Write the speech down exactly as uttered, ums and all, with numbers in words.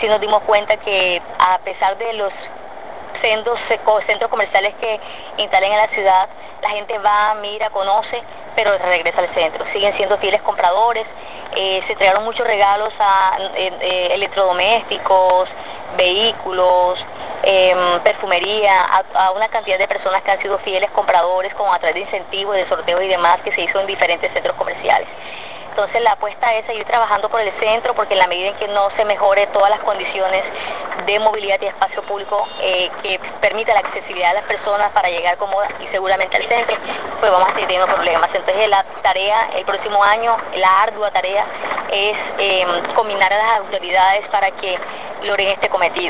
sí nos dimos cuenta que a pesar de los centros, centros comerciales que instalen en la ciudad, la gente va, mira, conoce, pero regresa al centro. Siguen siendo fieles compradores. Eh, se entregaron muchos regalos a eh, eh, electrodomésticos, vehículos, eh, perfumería, a, a una cantidad de personas que han sido fieles compradores, como a través de incentivos, de sorteos y demás que se hizo en diferentes centros comerciales. Entonces la apuesta es seguir trabajando por el centro, porque en la medida en que no se mejore todas las condiciones de movilidad y espacio público eh, que permita la accesibilidad a las personas para llegar cómoda y seguramente al centro, pues vamos a seguir teniendo problemas. Entonces la tarea, el próximo año, la ardua tarea es eh, combinar a las autoridades para que logren este cometido.